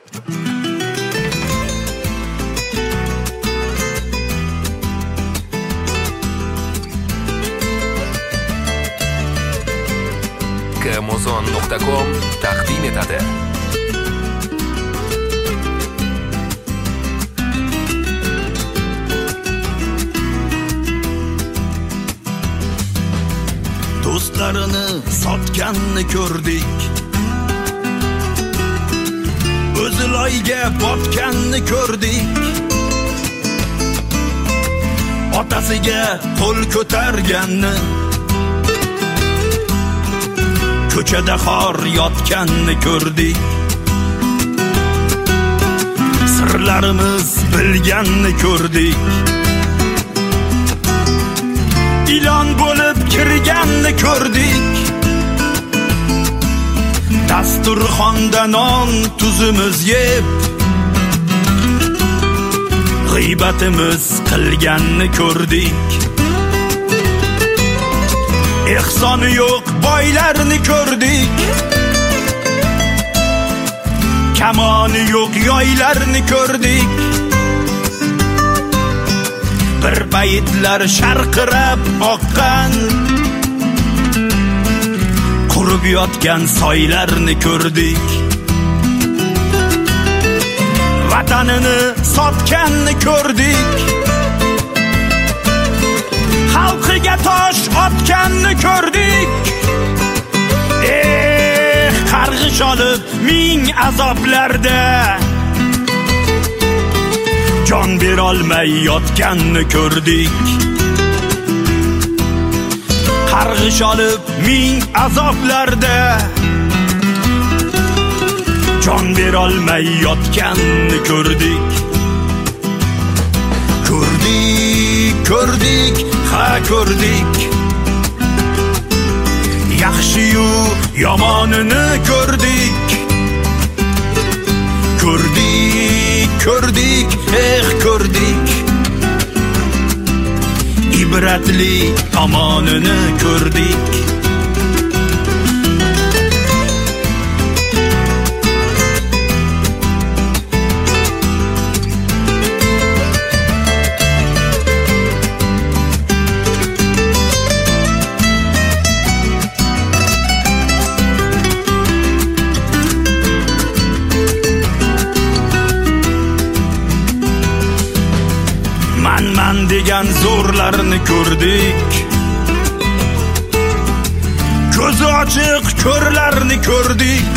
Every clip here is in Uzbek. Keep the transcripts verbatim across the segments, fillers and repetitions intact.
amazon nuqta com taqdim etadi. Do'stlarini sotganni ko'rdik, o'zi loyga botganni ko'rdik, otasiga qo'l ko'targanni, ko'chada xor yotganni ko'rdik, sirlarimiz bilganni ko'rdik, ilon bo'lib kirganni ko'rdik, dasturxonda non tuzimiz yeb, g'iybatimiz qilganni ko'rdik, ehsoni yo'q boylarni ko'rdik, kamoni yo'q yoylarni ko'rdik, bir baytlar sharqirab oqqan, qurib yotgan soylarni ko'rdik, vatanini sotganni ko'rdik, xalqiga tosh otganni ko'rdik. Eh, qarg'ish olib ming azoblarda jon berolmay yotganni ko'rdik, qarg'ish olib ming azoblarda jon berolmay yotganni ko'rdik. Ko'rdik, ko'rdik, ha ko'rdik, yaxshi-yu yomonini ko'rdik, ko'rdik, ko'rdik, eh ko'rdik, ibratli tomonini ko'rdik. Man degan zo'rlarni ko'rdik, ko'zi ochiq ko'rlarni ko'rdik,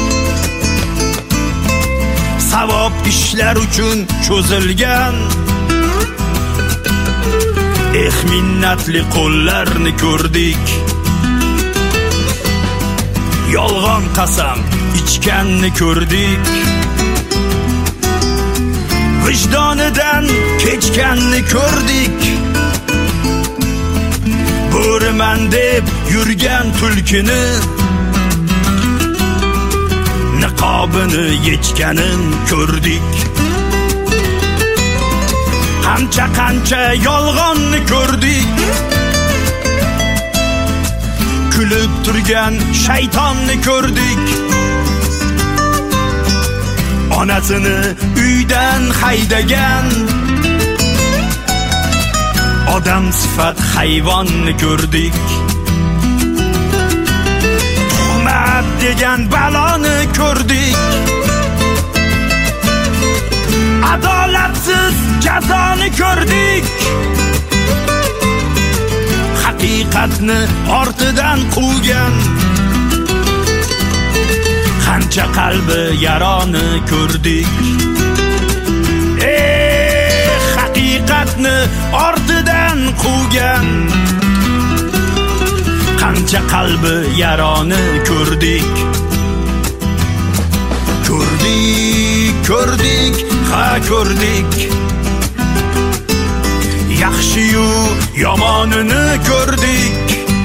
savob ishlar uchun cho'zilgan eh minnatli qo'llarni ko'rdik, yolg'on qasam ichganni ko'rdik, vijdonidan kechganni ko'rdik, bo'riman deb yurgan tulkini niqobini yechganin ko'rdik, qancha qancha yolg'onni ko'rdik, kulib turgan shaytonni ko'rdik, onasini uydan haydagan odam sifat hayvonni ko'rdik, tuhmat degan baloni ko'rdik, adolatsiz jazoni ko'rdik, haqiqatni ortidan quvgan qancha qalbi yaroni ko'rdik. Eh, haqiqatni ortidan quvgan qancha qalbi yaroni ko'rdik. Ko'rdik, ko'rdik, ha ko'rdik, yaxshi-yu yomonini ko'rdik,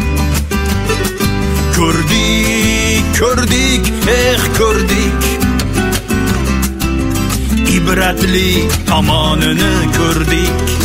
ko'rdik, ko'rdik, eh ko'rdik, ibratli tomonini ko'rdik.